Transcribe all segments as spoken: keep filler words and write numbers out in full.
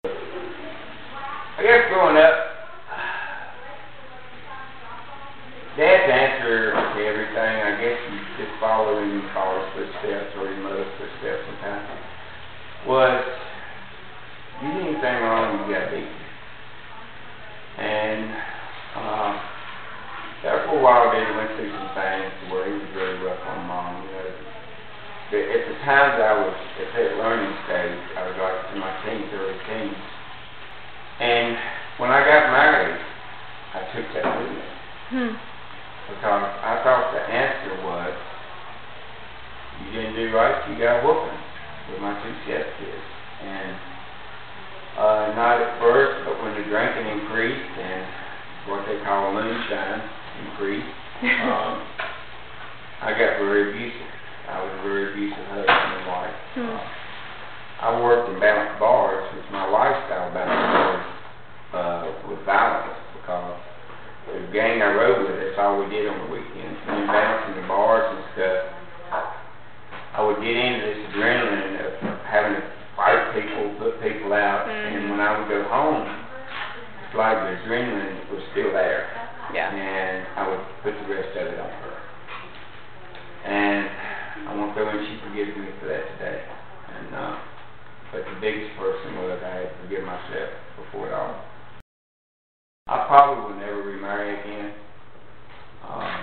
I guess growing up, Dad's answer to everything, I guess you just follow in your father's footsteps or your mother's footsteps sometimes, was, you do anything wrong, you gotta beat me. And, uh, there for a while, Daddy went through some things where he was really rough on Mom, you know. But at the times I was at that learning stage, I was like in my teens, early teens. And when I got married, I took that with me. Hmm. Because I thought the answer was, you didn't do right, you got a whooping with my two stepkids. And uh, not at first, but when the drinking increased and what they call moonshine increased, um, I got very abusive. I was a very abusive husband and wife. Hmm. Uh, I worked in balanced bars, which my lifestyle back then uh, was violence, because the gang I rode with, that's all we did on the weekends. And bouncing the bars and stuff, I would get into this adrenaline of having to fight people, put people out, mm-hmm. and when I would go home, it's like the adrenaline was still there. Yeah. And I would put the rest of it on her. And I won't go and she forgives me for that today. And uh, but the biggest person was I had to forgive myself before it all. I probably will never remarry again. Um,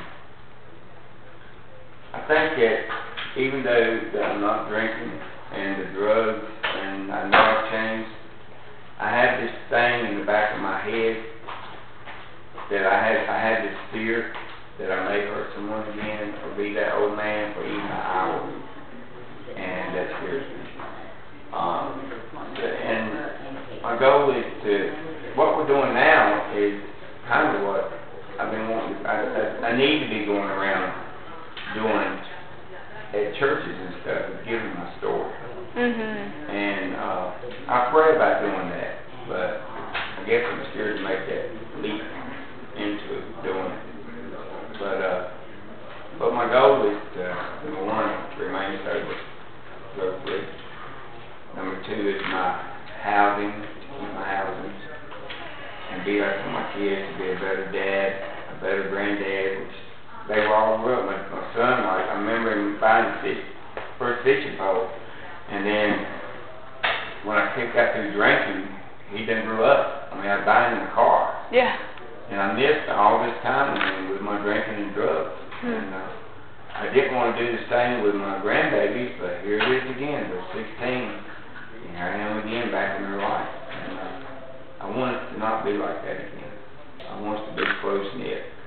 I think that even though that I'm not drinking and the drugs and I know I've changed, I have this thing in the back of my head that I had I had this fear that I may hurt someone again or be that old man for even an hour, and that scares me. Um, and my goal is to, what we're doing now is kind of what I've been wanting, I, I, I need to be going around doing at churches and stuff, is giving my story. Mm-hmm. And uh, I pray about doing that, but I guess I'm scared to make that leap into doing it. But, uh, but my goal is to, number one, remain sober, drug free. Number two is my housing, keep my housing, and be there for my kids, to be a better dad, a better granddad, which they were all grew up. My, my son, like, I remember him buying the fish, first fishing pole, and then when I kicked out through drinking, he didn't grow up. I mean, I was buying him a car. Yeah. And I missed all this time I mean, with my drinking and drugs. Hmm. And uh, I didn't want to do the same with my grandbabies, but here it is again. They're sixteen. And here I am again back in their life. And uh, I want it to not be like that again. I want us to be close-knit.